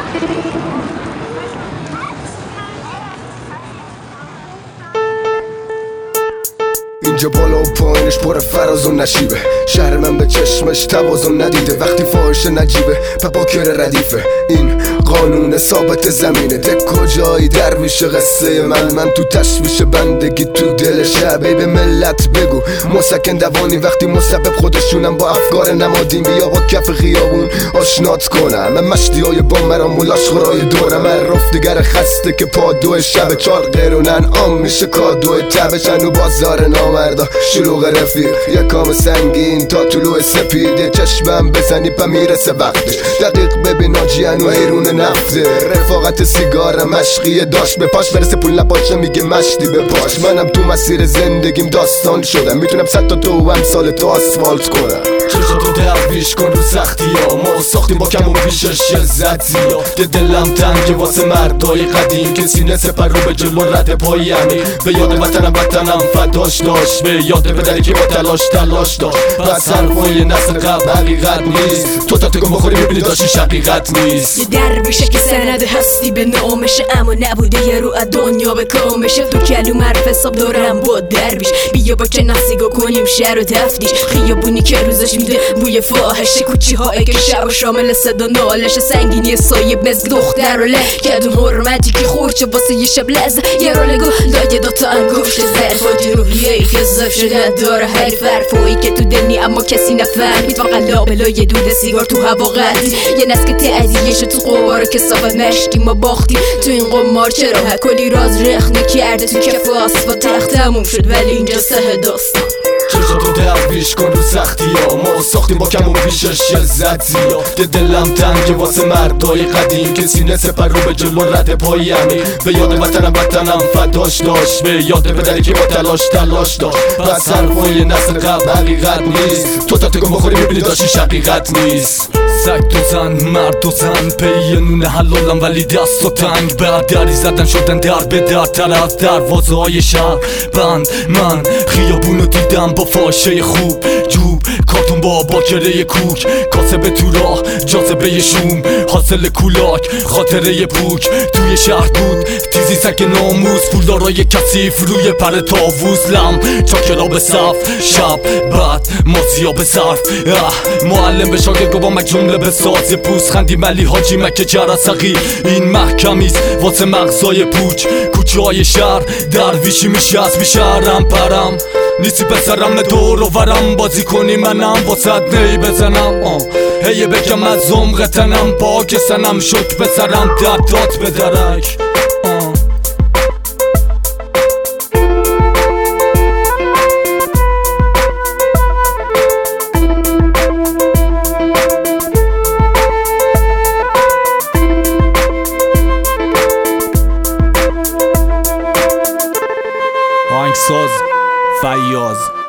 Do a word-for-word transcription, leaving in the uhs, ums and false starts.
اینجا بالا و پایینش پر فراز و نشیبه، شهر من به چشمش توازن ندیده، وقتی فاحش نجیبه پپاکر ردیفه. این قانون ثابت زمینه، ده کجایی درویش قصه من، من تو تشویش بندگی تو دل شبه. به ملت بگو مسکن دوانی وقتی مسبب خودشونم با افکار نمادین، بیا با کف خیابون آشنات کنم. من مشتی های با مرام و لاشخورای دورم، من رفتگر خسته که پادو شب چار قرونن عام میشه کادو تبشن و بازار نامردا شلوغ رفیق. یک کام سنگین تا طلوع سپیده، چشمم بزنی پا میرسه وقتش. دقیق ببین آجیان و حیرون نفته، رفاقت سیگار مشقی داشت به پاش برسه پول نپاشه میگه مشتی به پاش. منم تو مسیر زندگیم داستان شدم، میتونم صد تا تو هم سال تو آسفالت کنم. چشتو درویش کن رو سختی ها، ما ساختیم با کم و پیشش یه زدی ها. که دلم تنگه واسه مردای قدیم که سینه سپر رو به جلو رد پایی عمیق. به یاد وطنم وطنم فداش داشت، به یاد پدری که با تلاش تلاش داشت. پس حرفای نسل قبل حقیقت نیست، تو تا تکون بخوری میبینی داشتی شقیقت نیست. یه درویشه که سند هستی به نامشه، اما نبوده یه رو دنیا به کامشه. تو کلو معرف حساب دارم با درویش، بیا با چه نسیگا کنیم شهر و تفتیش. خیابونی که روزش میده بوی فاحشه، کوچی های که شب و شامل صدا نالش. سنگینی سایب نزد دختر و له کدون حرمتی که خورچه واسه یه شب لحظه. یه رول گو لایه دوتا انگوشت ظرفاتی روحیه ای که ضعف شده داره هری فرفایی که تو دنی اما کسی نفهمید. فقط لابلای دود سیگار تو هوا قدید، یه نسل که تعدیهش تو قواره که صاف مشتی ما باختی. تو این قمار چرا کلی راز رخنه کرده تو کف آسفا تخت تموم شد ولی اینجا سه داستان. چشتو درویش کن رو سختی ها، ما ساختیم با کم و پیشش یه زدی ها. که دلم تنگه واسه مردای قدیم که سینه سپر رو به جلو رد پایی عمیق. به یاد وطنم وطنم فداش داشت، به یاد پدری که با تلاش تلاش داشت. پس حرفای نسل قبل حقیقت نیست، تو تا تکون بخوری میبینی داشتی شقیقت نیست. سگ تو زن مرد و زن پی نون حلالم ولی دست و تنگ بعد دری زدن شدن در به در تر از دروازه های شهر بند. من خیابونو دیدم با فاشه خوب جوب کارتون با باکره کوک، کاسب تو راه جاذبه شوم حاصل کولاک خاطره پوک. توی شهر بود تیزی سگ ناموس پولدارای کثیف روی پر تاووز. لم چاکرا به صف شب بعد مازیا به صرف. معلم به شاگرد گفت مک جمله به ساز پوست خندی ملی حاجی مکه جرسقی. این محکمیست واسه مغزای پوچ کوچه های شهر درویشی میشه از بیشهرم پرم نیستی پسرم دور و ورم بازی کنی منم واسد نی بزنم. آه هیه بگم از عمق تنم پاک سنم شک پسرم دردات به درک. آهنگساز فیاض